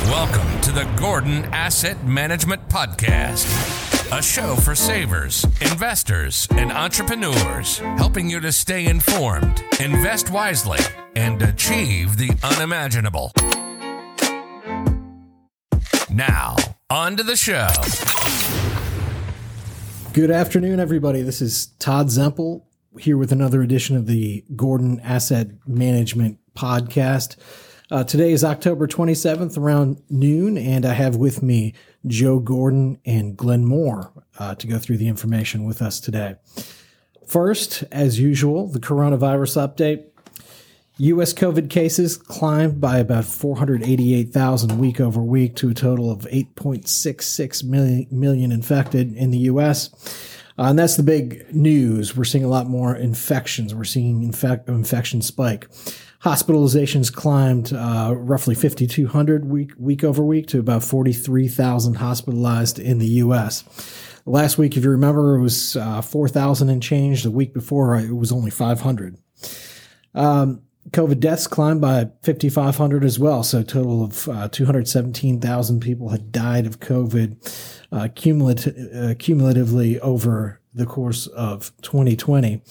Welcome to the Gordon Asset Management Podcast, a show for savers, investors, and entrepreneurs, helping you to stay informed, invest wisely, and achieve the unimaginable. Now, on to the show. Good afternoon, everybody. This is Todd Zempel here with another edition of the Gordon Asset Management Podcast. Today is October 27th around noon, and I have with me Joe Gordon and Glenn Moore to go through the information with us today. First, as usual, the coronavirus update. U.S. COVID cases climbed by about 488,000 week over week to a total of 8.66 million infected in the U.S. And that's the big news. We're seeing a lot more infections. We're seeing infection spike. Hospitalizations climbed roughly 5,200 week over week to about 43,000 hospitalized in the U.S. Last week, if you remember, it was 4,000 and change. The week before, it was only 500. COVID deaths climbed by 5,500 as well. So a total of 217,000 people had died of COVID cumulatively over the course of 2020.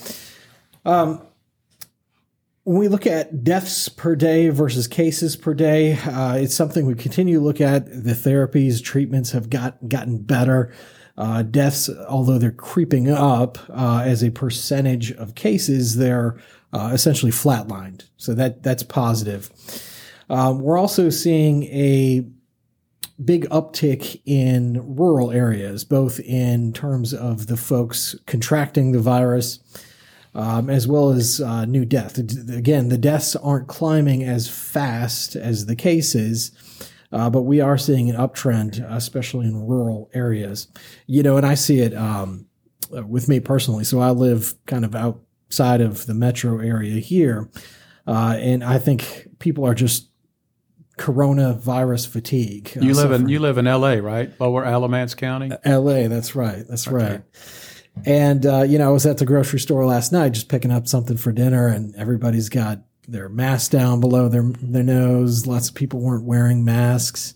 When we look at deaths per day versus cases per day, it's something we continue to look at. The therapies, treatments have gotten better. Deaths, although they're creeping up as a percentage of cases, they're essentially flatlined. So that's positive. We're also seeing a big uptick in rural areas, both in terms of the folks contracting the virus, as well as new deaths. Again, the deaths aren't climbing as fast as the cases, but we are seeing an uptrend, especially in rural areas. You know, and I see it with me personally. So I live kind of outside of the metro area here, and I think people are just coronavirus fatigue. You live in L.A., right? Lower Alamance County? L.A., that's right. That's okay. Right. And, I was at the grocery store last night just picking up something for dinner, and everybody's got their mask down below their nose. Lots of people weren't wearing masks.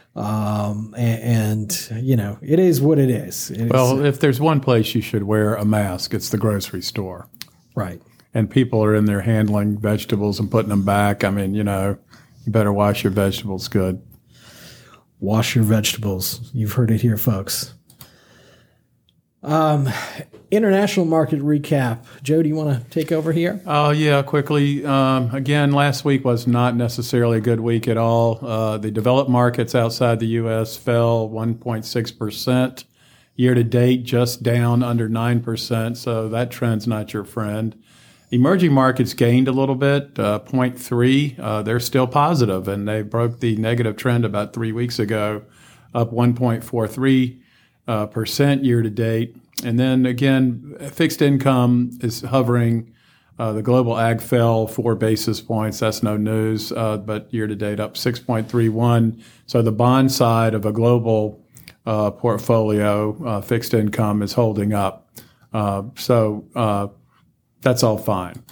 It is what it is. If there's one place you should wear a mask, it's the grocery store. Right. And people are in there handling vegetables and putting them back. I mean, you better wash your vegetables good. Wash your vegetables. You've heard it here, folks. International market recap. Joe, do you want to take over here? Oh, yeah, quickly. Again, last week was not necessarily a good week at all. The developed markets outside the U.S. fell 1.6%. Year to date, just down under 9%, so that trend's not your friend. Emerging markets gained a little bit, 0.3. They're still positive, and they broke the negative trend about 3 weeks ago, up 1.43% year to date. And then again, fixed income is hovering. The global ag fell 4 basis points. That's no news, but year to date up 6.31. So the bond side of a global portfolio, fixed income is holding up. So that's all fine.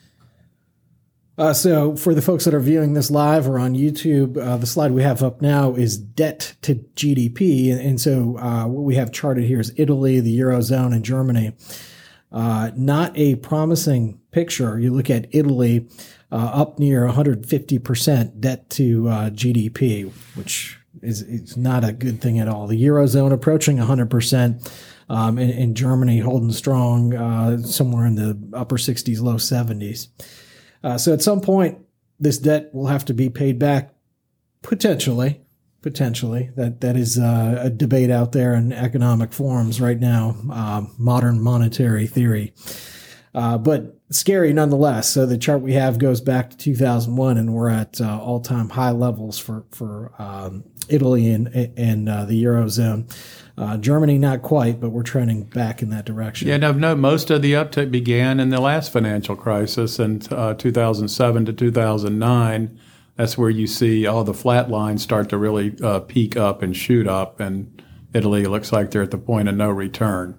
So for the folks that are viewing this live or on YouTube, the slide we have up now is debt to GDP. And so what we have charted here is Italy, the Eurozone, and Germany. Not a promising picture. You look at Italy up near 150% debt to GDP, which is not a good thing at all. The Eurozone approaching 100%, and Germany holding strong somewhere in the upper 60s, low 70s. So at some point, this debt will have to be paid back, potentially. That is a debate out there in economic forums right now, modern monetary theory. But scary nonetheless. So the chart we have goes back to 2001, and we're at all-time high levels for Italy and the Eurozone. Germany, not quite, but we're trending back in that direction. Yeah, no, most of the uptick began in the last financial crisis in 2007 to 2009. That's where you see all the flat lines start to really peak up and shoot up, and Italy looks like they're at the point of no return.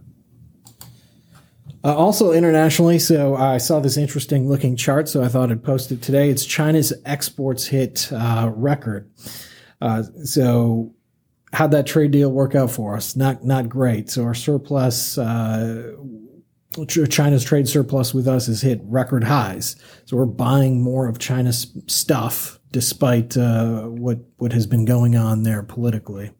Also internationally, so I saw this interesting looking chart, so I thought I'd post it today. It's China's exports hit record. So how'd that trade deal work out for us? Not great. So our surplus, China's trade surplus with us has hit record highs. So we're buying more of China's stuff despite what has been going on there politically.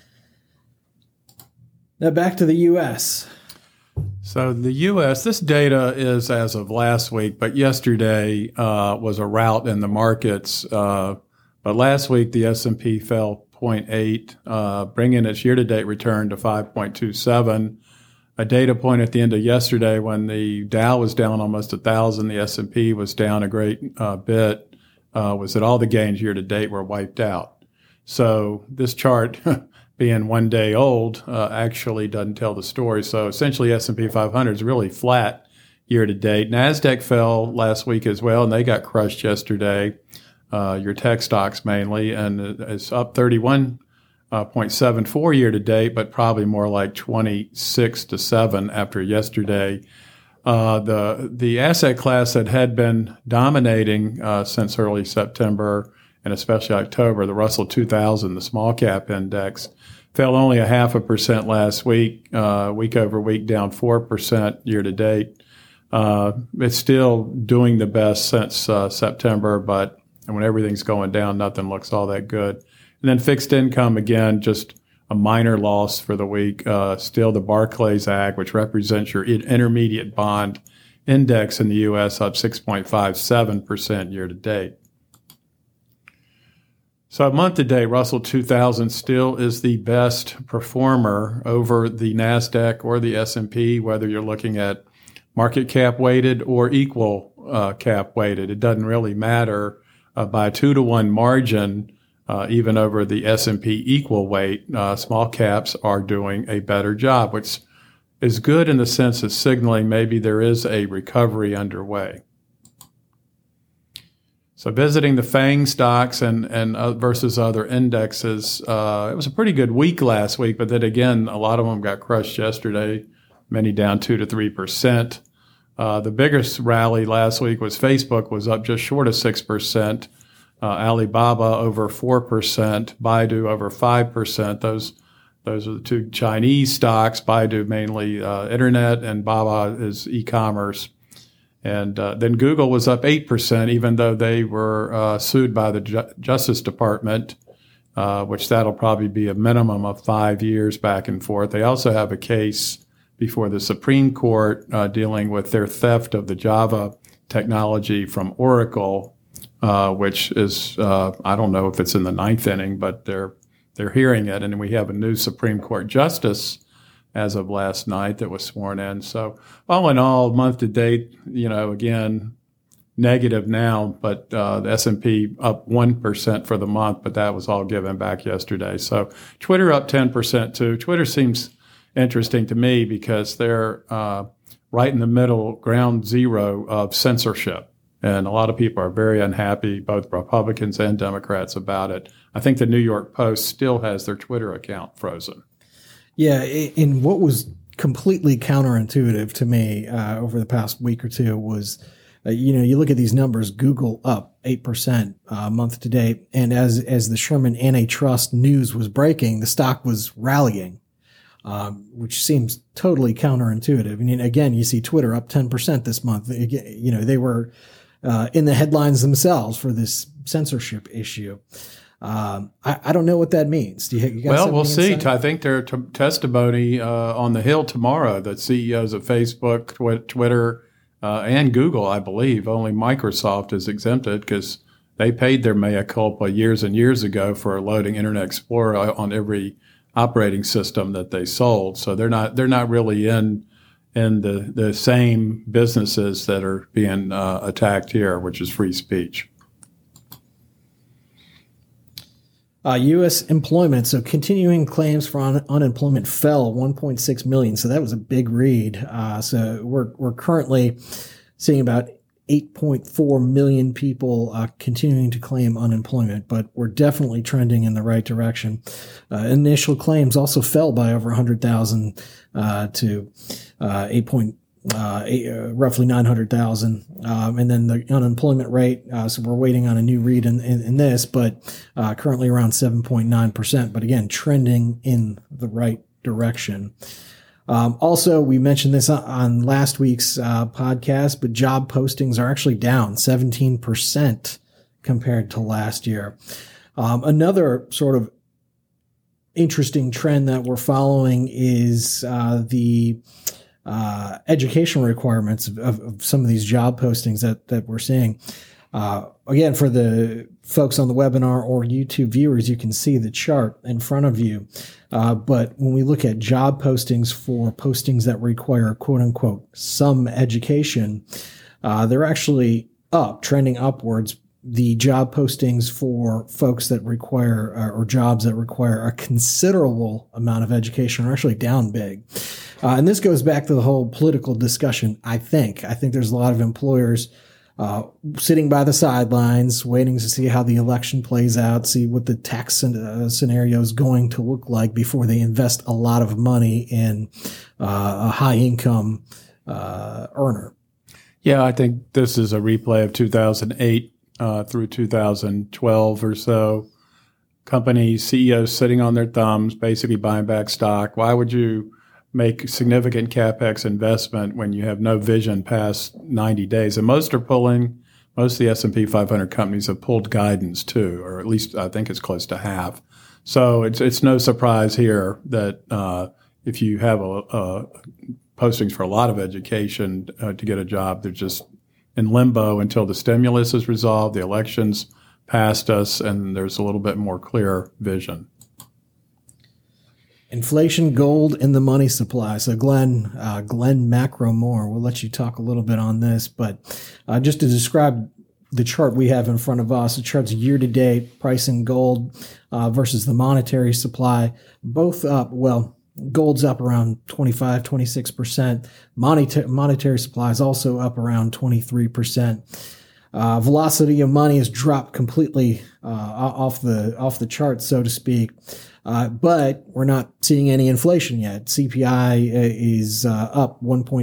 Now back to the U.S. So the U.S., this data is as of last week, but yesterday was a rout in the markets. But last week, the S&P fell 0.8, bringing its year-to-date return to 5.27. A data point at the end of yesterday when the Dow was down almost 1,000, the S&P was down a great bit, was that all the gains year-to-date were wiped out. So this chart being 1 day old, actually doesn't tell the story. So essentially S&P 500 is really flat year to date. NASDAQ fell last week as well, and they got crushed yesterday, your tech stocks mainly, and it's up 31.74 year to date, but probably more like 26 to 7 after yesterday. The asset class that had been dominating since early September and especially October, the Russell 2000, the small cap index, fell only 0.5% last week, week over week down 4% year to date. It's still doing the best since September, but when everything's going down, nothing looks all that good. And then fixed income, again, just a minor loss for the week. Still the Barclays Agg, which represents your intermediate bond index in the U.S., up 6.57% year to date. So month to date, Russell 2000 still is the best performer over the NASDAQ or the S&P, whether you're looking at market cap weighted or equal cap weighted. It doesn't really matter. By a 2-to-1 margin, even over the S&P equal weight, small caps are doing a better job, which is good in the sense of signaling maybe there is a recovery underway. So visiting the FANG stocks and versus other indexes, it was a pretty good week last week, but then again, a lot of them got crushed yesterday, many down 2 to 3%. The biggest rally last week was Facebook was up just short of 6%, Alibaba over 4%, Baidu over 5%. Those are the two Chinese stocks, Baidu mainly internet and Baba is e-commerce. And then Google was up 8%, even though they were sued by the Justice Department, which that'll probably be a minimum of 5 years back and forth. They also have a case before the Supreme Court dealing with their theft of the Java technology from Oracle, which is, I don't know if it's in the 9th inning, but they're hearing it. And we have a new Supreme Court justice as of last night that was sworn in. So all in all, month to date, again, negative now, but the S&P up 1% for the month, but that was all given back yesterday. So Twitter up 10% too. Twitter seems interesting to me because they're right in the middle, ground zero of censorship. And a lot of people are very unhappy, both Republicans and Democrats, about it. I think the New York Post still has their Twitter account frozen. Yeah, and what was completely counterintuitive to me over the past week or two was, you look at these numbers, Google up 8% month to date, and as the Sherman antitrust news was breaking, the stock was rallying, which seems totally counterintuitive. I mean, again, you see Twitter up 10% this month. They were in the headlines themselves for this censorship issue. I don't know what that means. Do you guys we'll see. I think their testimony on the Hill tomorrow, that CEOs of Facebook, Twitter, and Google, I believe, only Microsoft is exempted because they paid their mea culpa years and years ago for loading Internet Explorer on every operating system that they sold. So they're not really in the same businesses that are being attacked here, which is free speech. U.S. employment, so continuing claims for unemployment fell 1.6 million. So that was a big read. So we're currently seeing about 8.4 million people continuing to claim unemployment, but we're definitely trending in the right direction. Initial claims also fell by over 100,000 to 8.1 roughly 900,000. And then the unemployment rate, so we're waiting on a new read in this, but currently around 7.9%. But again, trending in the right direction. Also, we mentioned this on last week's podcast, but job postings are actually down 17% compared to last year. Another sort of interesting trend that we're following is the education requirements of some of these job postings that we're seeing. Again, for the folks on the webinar or YouTube viewers, you can see the chart in front of you. But when we look at job postings for postings that require quote unquote some education, they're actually up, trending upwards. The job postings for folks that require or jobs that require a considerable amount of education are actually down big. And this goes back to the whole political discussion. I think there's a lot of employers sitting by the sidelines, waiting to see how the election plays out, see what the tax scenario is going to look like before they invest a lot of money in a high income earner. Yeah, I think this is a replay of 2008 through 2012 or so. Companies, CEOs sitting on their thumbs, basically buying back stock. Why would you make significant CapEx investment when you have no vision past 90 days? And most of the S&P 500 companies have pulled guidance too, or at least I think it's close to half. So it's no surprise here that if you have postings for a lot of education to get a job, they're just in limbo until the stimulus is resolved, the election's passed us, and there's a little bit more clear vision. Inflation, gold, and the money supply. So Glenn Macromore, we'll let you talk a little bit on this, but just to describe the chart we have in front of us, the chart's year-to-date price in gold versus the monetary supply, both up. Well, gold's up around 25, 26%. Monetary supply is also up around 23%. Velocity of money has dropped completely off the chart, so to speak. But we're not seeing any inflation yet. CPI is up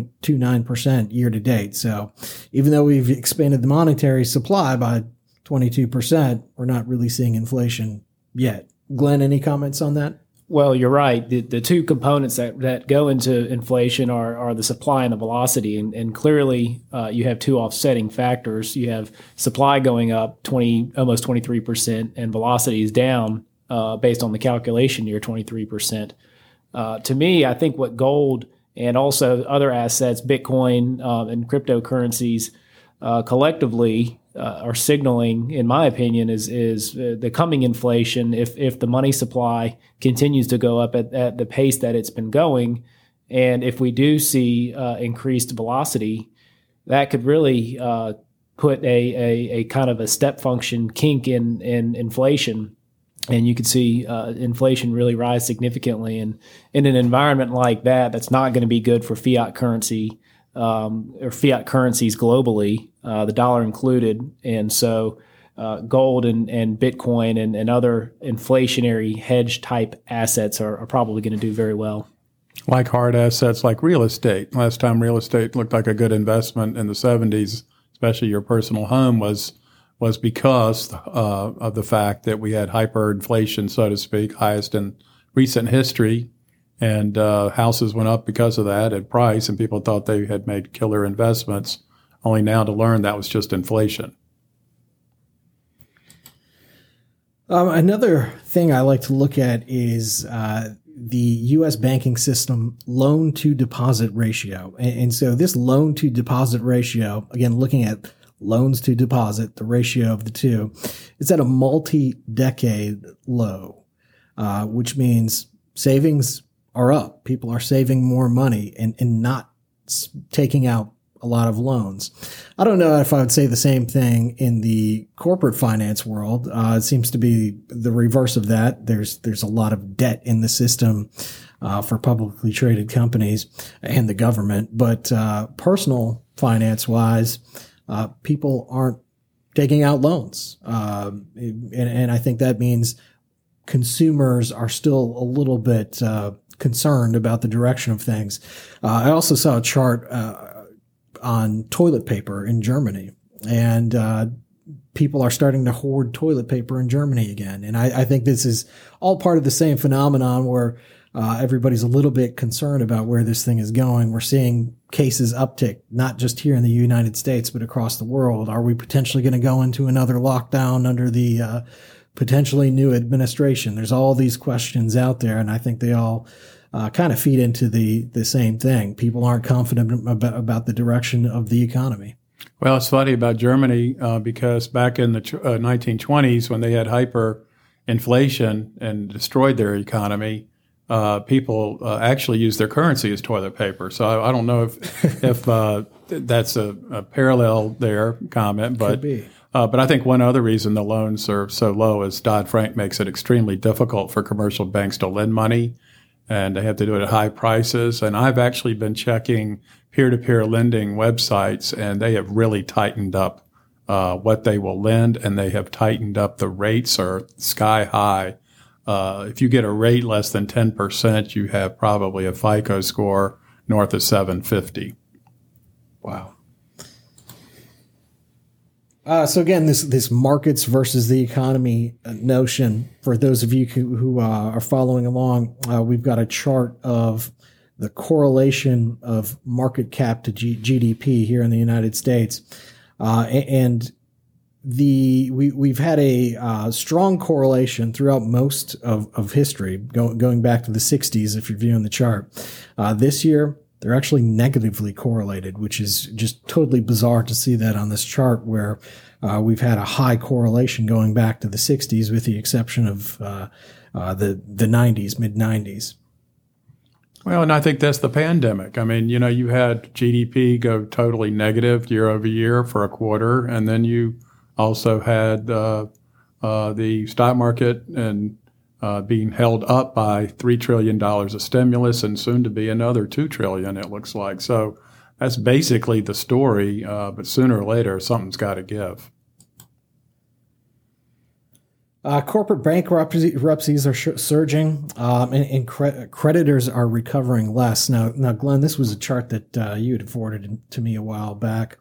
1.29% year to date. So even though we've expanded the monetary supply by 22%, we're not really seeing inflation yet. Glenn, any comments on that? Well, you're right. The two components that go into inflation are the supply and the velocity. And clearly, you have two offsetting factors. You have supply going up almost 23%, and velocity is down based on the calculation year, 23%. To me, I think what gold and also other assets, Bitcoin and cryptocurrencies collectively are signaling, in my opinion, is the coming inflation. If the money supply continues to go up at the pace that it's been going, and if we do see increased velocity, that could really put a kind of a step function kink in inflation. And you could see inflation really rise significantly. And in an environment like that, that's not going to be good for fiat currency or fiat currencies globally, the dollar included. And so gold and Bitcoin and other inflationary hedge type assets are probably going to do very well. Like hard assets like real estate. Last time real estate looked like a good investment in the 70s, especially your personal home, was because of the fact that we had hyperinflation, so to speak, highest in recent history. And houses went up because of that at price, and people thought they had made killer investments, only now to learn that was just inflation. Another thing I like to look at is the U.S. banking system loan-to-deposit ratio. And so this loan-to-deposit ratio, again, looking at loans to deposit, the ratio of the two, is at a multi-decade low, which means savings are up. People are saving more money and not taking out a lot of loans. I don't know if I would say the same thing in the corporate finance world. It seems to be the reverse of that. There's a lot of debt in the system for publicly traded companies and the government. But personal finance-wise, people aren't taking out loans. And I think that means consumers are still a little bit concerned about the direction of things. I also saw a chart on toilet paper in Germany, and people are starting to hoard toilet paper in Germany again. And I think this is all part of the same phenomenon where everybody's a little bit concerned about where this thing is going. We're seeing cases uptick, not just here in the United States, but across the world. Are we potentially going to go into another lockdown under the potentially new administration? There's all these questions out there, and I think they all kind of feed into the same thing. People aren't confident about the direction of the economy. Well, it's funny about Germany because back in the 1920s, when they had hyperinflation and destroyed their economy, people actually used their currency as toilet paper. So I don't know if that's a parallel there comment, but I think one other reason the loans are so low is Dodd-Frank makes it extremely difficult for commercial banks to lend money, and they have to do it at high prices. And I've actually been checking peer-to-peer lending websites, and they have really tightened up what they will lend, and they have tightened up the rates are sky high. If you get a rate less than 10%, you have probably a FICO score north of 750. Wow. So again, this markets versus the economy notion, for those of you who are following along, we've got a chart of the correlation of market cap to GDP here in the United States. And we've had a strong correlation throughout most of history, going back to the 60s, if you're viewing the chart. This year, they're actually negatively correlated, which is just totally bizarre to see that on this chart where we've had a high correlation going back to the 60s, with the exception of the 90s, mid-90s. Well, and I think that's the pandemic. I mean, you had GDP go totally negative year over year for a quarter, and then you also had the stock market and being held up by $3 trillion of stimulus and soon to be another $2 trillion, it looks like. So that's basically the story, but sooner or later, something's got to give. Corporate bankruptcies are surging, and creditors are recovering less. Now, Glenn, this was a chart that you had forwarded to me a while back.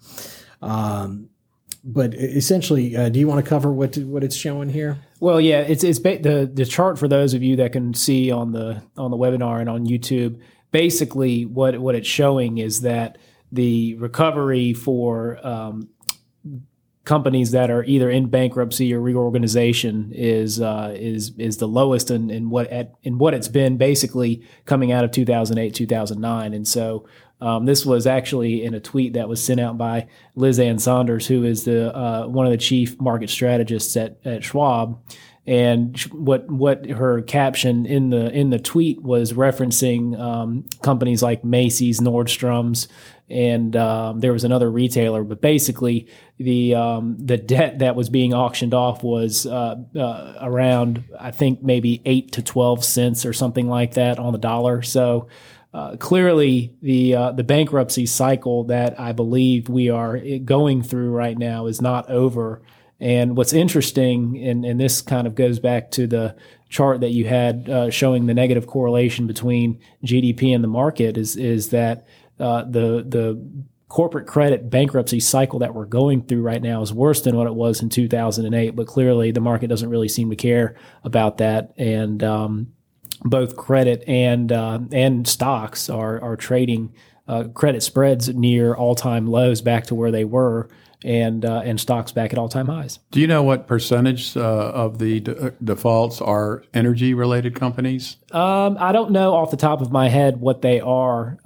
But essentially, do you want to cover what it's showing here? Well, yeah, it's the chart for those of you that can see on the webinar and on YouTube. Basically, what it's showing is that the recovery for companies that are either in bankruptcy or reorganization is the lowest in what it's been basically coming out of 2008, 2009, and so. This was actually in a tweet that was sent out by Liz Ann Saunders, who is the one of the chief market strategists at Schwab. And what her caption in the tweet was referencing companies like Macy's, Nordstrom's, and there was another retailer. But basically, the debt that was being auctioned off was around, I think, maybe 8 to 12 cents or something like that on the dollar. So. Clearly, the bankruptcy cycle that I believe we are going through right now is not over. And what's interesting, and this kind of goes back to the chart that you had showing the negative correlation between GDP and the market, is that the corporate credit bankruptcy cycle that we're going through right now is worse than what it was in 2008. But clearly, the market doesn't really seem to care about that, and both credit and stocks are trading credit spreads near all-time lows back to where they were, and stocks back at all-time highs. Do you know what percentage of the defaults are energy-related companies? I don't know off the top of my head what they are.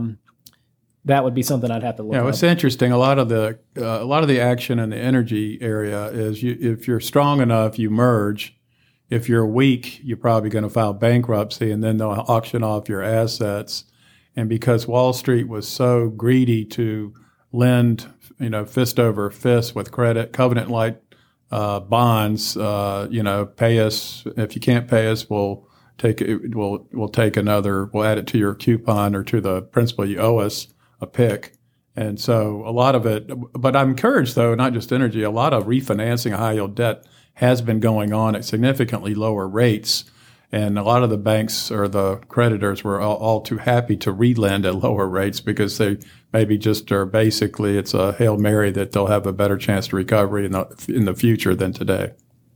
That would be something I'd have to look up. Yeah, it's interesting. A lot of the action in the energy area is if you're strong enough, you merge. If you're weak, you're probably going to file bankruptcy, and then they'll auction off your assets. And because Wall Street was so greedy to lend, fist over fist with credit, covenant-like bonds, pay us. If you can't pay us, we'll take it. We'll take another. We'll add it to your coupon or to the principal you owe us, a PIK. And so a lot of it. But I'm encouraged, though, not just energy. A lot of refinancing high yield debt has been going on at significantly lower rates. And a lot of the banks or the creditors were all too happy to relend at lower rates because they maybe just are basically it's a Hail Mary that they'll have a better chance to recovery in the future than today.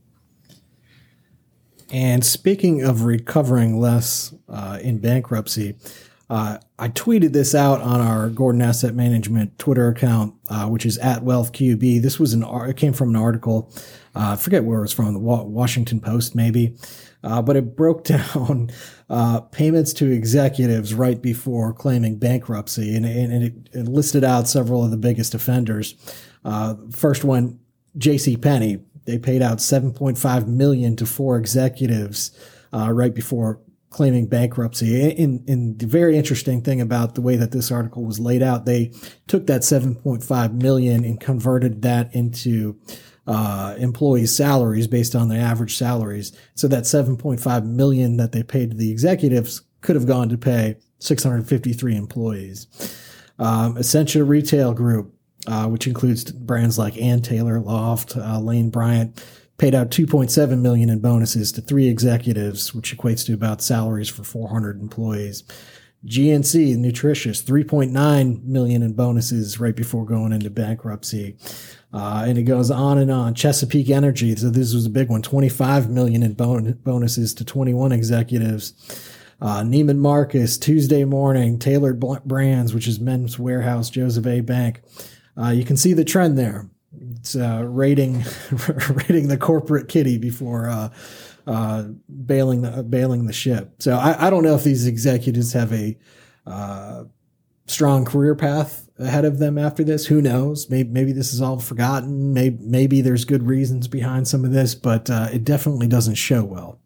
And speaking of recovering less in bankruptcy, I tweeted this out on our Gordon Asset Management Twitter account, which is @WealthQB. This was it came from an article. I forget where it was from, the Washington Post maybe, but it broke down payments to executives right before claiming bankruptcy, and it listed out several of the biggest offenders. First one, JCPenney. They paid out $7.5 million to 4 executives right before claiming bankruptcy. And the very interesting thing about the way that this article was laid out, they took that $7.5 million and converted that into employees' salaries based on their average salaries. So that $7.5 million that they paid to the executives could have gone to pay 653 employees. Essentia Retail Group, which includes brands like Ann Taylor, Loft, Lane Bryant, paid out $2.7 million in bonuses to 3 executives, which equates to about salaries for 400 employees. GNC Nutritious, $3.9 million in bonuses right before going into bankruptcy. And it goes on and on. Chesapeake Energy, so this was a big one, $25 million in bonuses to 21 executives. Neiman Marcus, Tuesday Morning, Tailored Brands, which is Men's Warehouse, Joseph A. Bank. You can see the trend there. It's rating the corporate kitty before bailing the ship. So I don't know if these executives have a strong career path ahead of them after this. Who knows? Maybe this is all forgotten. Maybe there's good reasons behind some of this, but it definitely doesn't show well.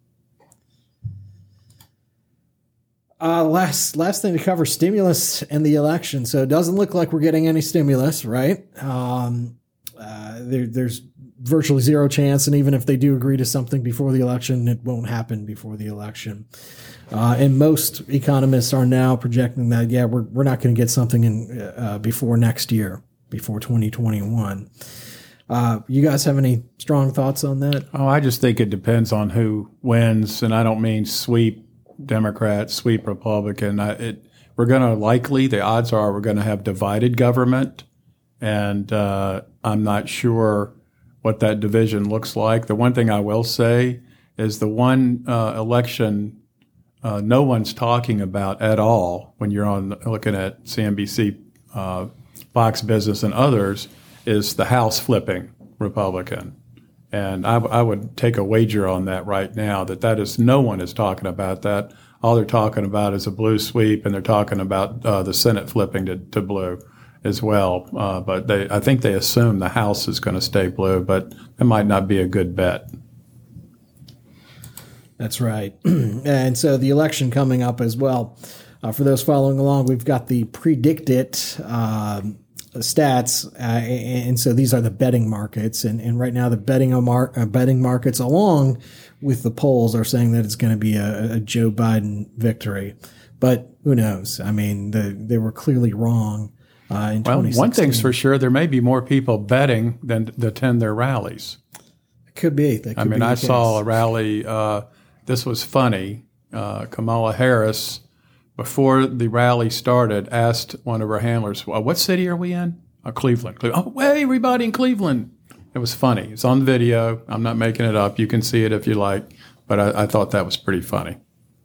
Last thing to cover, stimulus and the election. So it doesn't look like we're getting any stimulus, right? There's virtually zero chance, and even if they do agree to something before the election, it won't happen before the election. And most economists are now projecting that, we're not going to get something in before next year, before 2021. You guys have any strong thoughts on that? Oh, I just think it depends on who wins, and I don't mean sweep Democrat, sweep Republican. We're going to the odds are we're going to have divided government, and I'm not sure what that division looks like. The one thing I will say is the one election no one's talking about at all when you're looking at CNBC, Fox Business, and others is the House flipping Republican. And I would take a wager on that right now that is no one is talking about that. All they're talking about is a blue sweep, and they're talking about the Senate flipping to blue as well. But I think they assume the House is going to stay blue, but it might not be a good bet. That's right. And so the election coming up as well. For those following along, we've got the predicted stats, and so these are the betting markets, and right now the betting markets, along with the polls, are saying that it's going to be a Joe Biden victory, but who knows? I mean, they were clearly wrong in 2016. One thing's for sure: there may be more people betting than attend their rallies. It could be. I saw a rally. This was funny. Kamala Harris, before the rally started, asked one of her handlers, what city are we in? Cleveland. Oh, hey, everybody in Cleveland. It was funny. It's on video. I'm not making it up. You can see it if you like. But I thought that was pretty funny.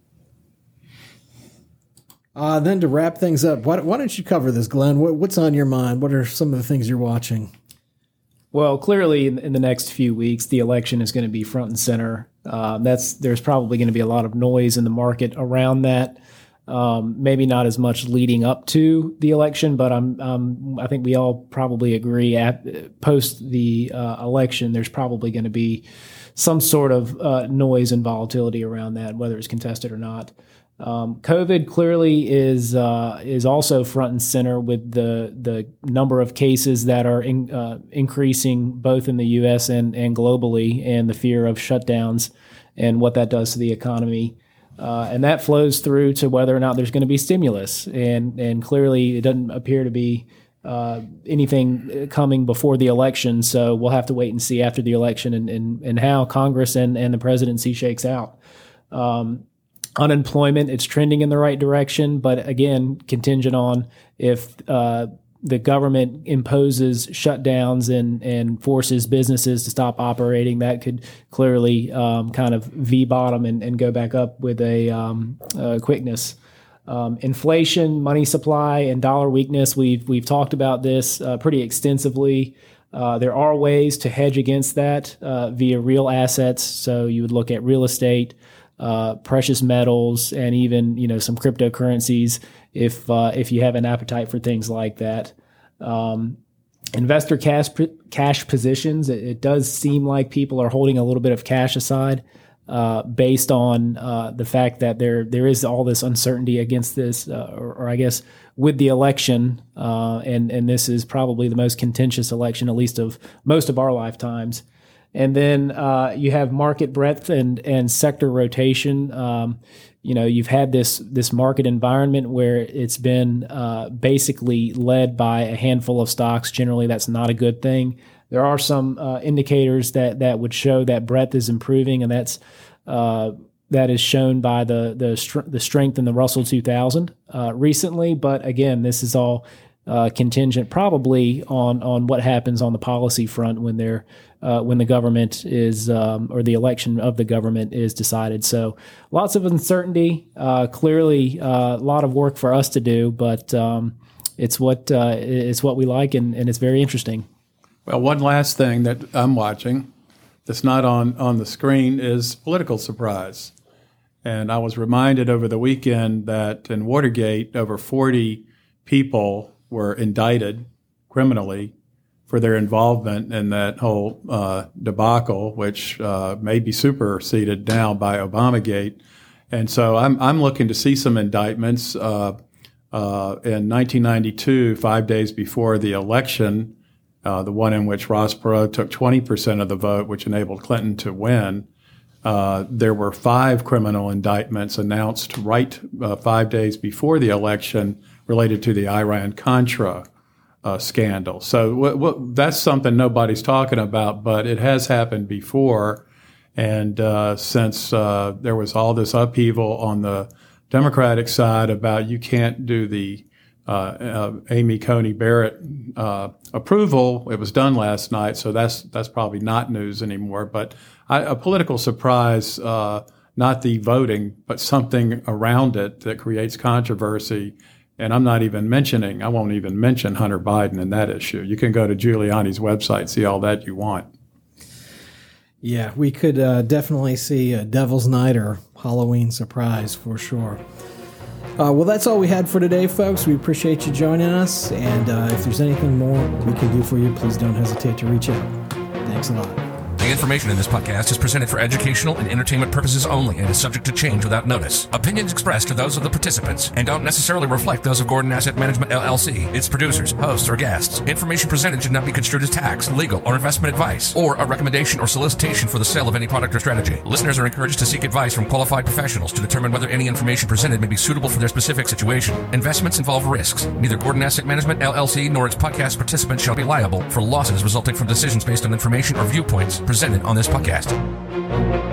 Then to wrap things up, why don't you cover this, Glenn? What's on your mind? What are some of the things you're watching? Well, clearly in the next few weeks, the election is going to be front and center. There's probably going to be a lot of noise in the market around that. Maybe not as much leading up to the election, but I think we all probably agree post the election, there's probably going to be some sort of noise and volatility around that, whether it's contested or not. COVID clearly is also front and center with the number of cases that are increasing both in the U.S. and globally, and the fear of shutdowns and what that does to the economy. And that flows through to whether or not there's going to be stimulus. And clearly it doesn't appear to be anything coming before the election. So we'll have to wait and see after the election and how Congress and the presidency shakes out. Unemployment, it's trending in the right direction, but again, contingent on if the government imposes shutdowns and forces businesses to stop operating, that could clearly kind of V-bottom and go back up with a quickness. Inflation, money supply, and dollar weakness, we've talked about this pretty extensively. There are ways to hedge against that via real assets. So you would look at real estate, precious metals, and even some cryptocurrencies if you have an appetite for things like that. Investor cash positions. It does seem like people are holding a little bit of cash aside based on the fact that there is all this uncertainty against this, or I guess with the election, and this is probably the most contentious election, at least of most of our lifetimes. And then you have market breadth and sector rotation. You've had this market environment where it's been basically led by a handful of stocks. Generally, that's not a good thing. There are some indicators that would show that breadth is improving, and that is shown by the strength in the Russell 2000 recently. But again, this is all contingent probably on what happens on the policy front when the government is or the election of the government is decided. So lots of uncertainty, clearly a lot of work for us to do, but it's what we like, and it's very interesting. Well, one last thing that I'm watching that's not on the screen is political surprise. And I was reminded over the weekend that in Watergate, over 40 people were indicted criminally for their involvement in that whole debacle, which may be superseded now by Obamagate. And so I'm looking to see some indictments. In 1992, 5 days before the election, the one in which Ross Perot took 20% of the vote, which enabled Clinton to win, there were 5 criminal indictments announced right 5 days before the election related to the Iran-Contra scandal. So that's something nobody's talking about, but it has happened before. And since there was all this upheaval on the Democratic side about you can't do the Amy Coney Barrett approval, it was done last night, so that's probably not news anymore. But a political surprise, not the voting, but something around it that creates controversy. And I won't even mention Hunter Biden in that issue. You can go to Giuliani's website, see all that you want. Yeah, we could definitely see a Devil's Night or Halloween surprise for sure. Well, that's all we had for today, folks. We appreciate you joining us. And if there's anything more we can do for you, please don't hesitate to reach out. Thanks a lot. The information in this podcast is presented for educational and entertainment purposes only and is subject to change without notice. Opinions expressed are those of the participants and don't necessarily reflect those of Gordon Asset Management, LLC, its producers, hosts, or guests. Information presented should not be construed as tax, legal, or investment advice, or a recommendation or solicitation for the sale of any product or strategy. Listeners are encouraged to seek advice from qualified professionals to determine whether any information presented may be suitable for their specific situation. Investments involve risks. Neither Gordon Asset Management, LLC, nor its podcast participants shall be liable for losses resulting from decisions based on information or viewpoints presented on this podcast.